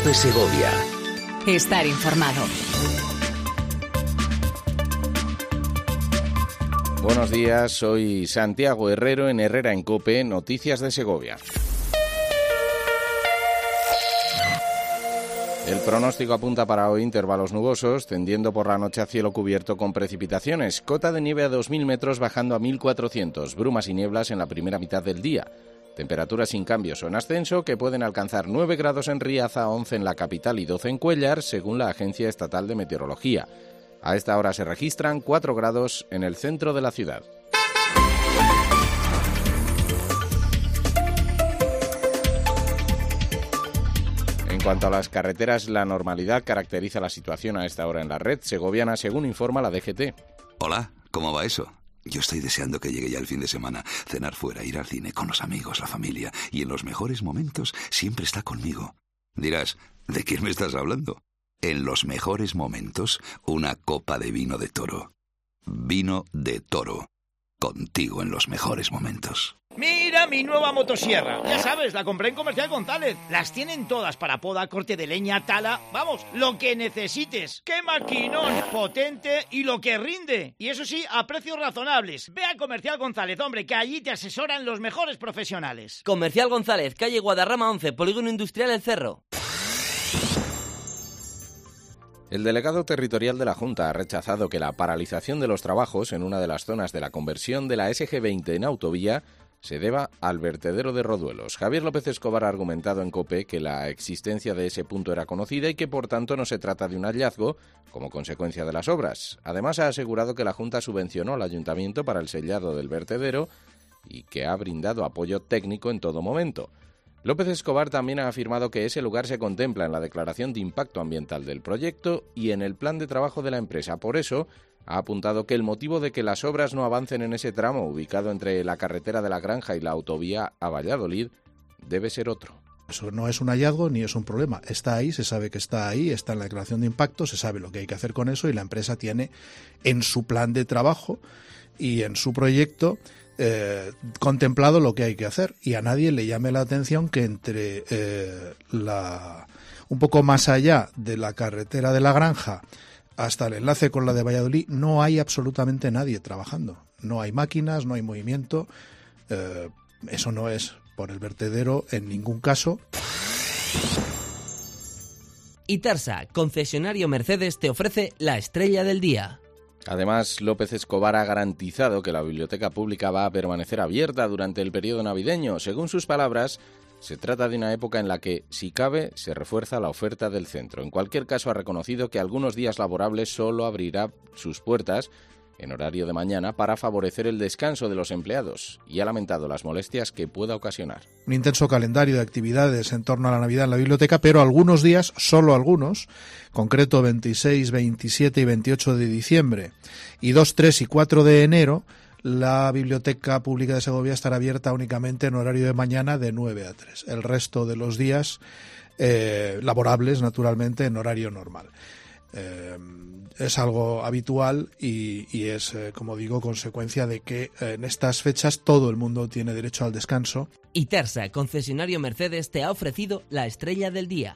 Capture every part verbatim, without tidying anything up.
COPE Segovia. Estar informado. Buenos días, soy Santiago Herrero en Herrera en COPE, Noticias de Segovia. El pronóstico apunta para hoy intervalos nubosos, tendiendo por la noche a cielo cubierto con precipitaciones. Cota de nieve a dos mil metros bajando a mil cuatrocientos. Brumas y nieblas en la primera mitad del día. Temperaturas sin cambios o en ascenso que pueden alcanzar nueve grados en Riaza, once en la capital y doce en Cuéllar, según la Agencia Estatal de Meteorología. A esta hora se registran cuatro grados en el centro de la ciudad. En cuanto a las carreteras, la normalidad caracteriza la situación a esta hora en la red segoviana, según informa la D G T. Hola, ¿cómo va eso? Yo estoy deseando que llegue ya el fin de semana, cenar fuera, ir al cine con los amigos, la familia, y en los mejores momentos siempre está conmigo. Dirás, ¿de quién me estás hablando? En los mejores momentos, una copa de vino de Toro. Vino de Toro. Contigo en los mejores momentos. ¡Mira mi nueva motosierra! Ya sabes, la compré en Comercial González. Las tienen todas para poda, corte de leña, tala... Vamos, lo que necesites. ¡Qué maquinón! Potente y lo que rinde. Y eso sí, a precios razonables. Ve a Comercial González, hombre, que allí te asesoran los mejores profesionales. Comercial González, calle Guadarrama once, Polígono Industrial El Cerro. El delegado territorial de la Junta ha rechazado que la paralización de los trabajos en una de las zonas de la conversión de la S G veinte en autovía se deba al vertedero de Roduelos. Javier López Escobar ha argumentado en COPE que la existencia de ese punto era conocida y que por tanto no se trata de un hallazgo como consecuencia de las obras. Además ha asegurado que la Junta subvencionó al Ayuntamiento para el sellado del vertedero y que ha brindado apoyo técnico en todo momento. López Escobar también ha afirmado que ese lugar se contempla en la declaración de impacto ambiental del proyecto y en el plan de trabajo de la empresa. Por eso, ha apuntado que el motivo de que las obras no avancen en ese tramo ubicado entre la carretera de la Granja y la autovía a Valladolid debe ser otro. Eso no es un hallazgo ni es un problema. Está ahí, se sabe que está ahí, está en la declaración de impacto, se sabe lo que hay que hacer con eso y la empresa tiene en su plan de trabajo y en su proyecto Eh, contemplado lo que hay que hacer, y a nadie le llame la atención que entre eh, la un poco más allá de la carretera de la Granja hasta el enlace con la de Valladolid no hay absolutamente nadie trabajando, no hay máquinas, no hay movimiento, eh, eso no es por el vertedero en ningún caso. Itarsa, concesionario Mercedes, te ofrece la estrella del día. Además, López Escobar ha garantizado que la biblioteca pública va a permanecer abierta durante el periodo navideño. Según sus palabras, se trata de una época en la que, si cabe, se refuerza la oferta del centro. En cualquier caso, ha reconocido que algunos días laborables solo abrirá sus puertas en horario de mañana para favorecer el descanso de los empleados y ha lamentado las molestias que pueda ocasionar. Un intenso calendario de actividades en torno a la Navidad en la biblioteca, pero algunos días, solo algunos, concreto veintiséis, veintisiete y veintiocho de diciembre y dos, tres y cuatro de enero, la Biblioteca Pública de Segovia estará abierta únicamente en horario de mañana de nueve a tres. El resto de los días eh, laborables, naturalmente, en horario normal. Eh, es algo habitual y, y es, eh, como digo, consecuencia de que eh, en estas fechas todo el mundo tiene derecho al descanso. Itarsa, concesionario Mercedes, te ha ofrecido la estrella del día.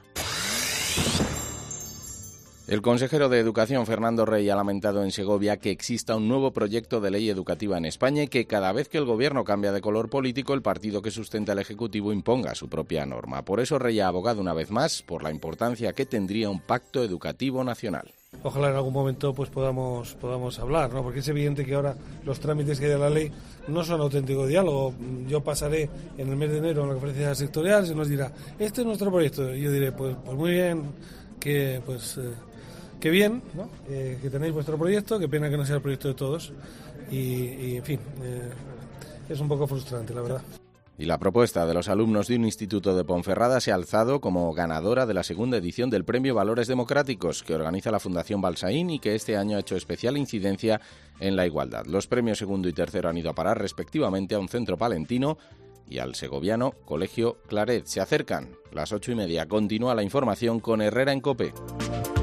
El consejero de Educación, Fernando Rey, ha lamentado en Segovia que exista un nuevo proyecto de ley educativa en España y que cada vez que el gobierno cambia de color político, el partido que sustenta el Ejecutivo imponga su propia norma. Por eso Rey ha abogado una vez más por la importancia que tendría un pacto educativo nacional. Ojalá en algún momento pues podamos podamos hablar, ¿no? Porque es evidente que ahora los trámites que hay de la ley no son auténtico diálogo. Yo pasaré en el mes de enero en la conferencia sectorial, se nos dirá, este es nuestro proyecto, y yo diré, pues, pues muy bien, que pues eh, qué bien, ¿no? eh, que tenéis vuestro proyecto, qué pena que no sea el proyecto de todos, y, y en fin, eh, es un poco frustrante, la verdad. Y la propuesta de los alumnos de un instituto de Ponferrada se ha alzado como ganadora de la segunda edición del Premio Valores Democráticos que organiza la Fundación Balsaín y que este año ha hecho especial incidencia en la igualdad. Los premios segundo y tercero han ido a parar respectivamente a un centro palentino y al segoviano Colegio Claret. Se acercan las ocho y media. Continúa la información con Herrera en COPE.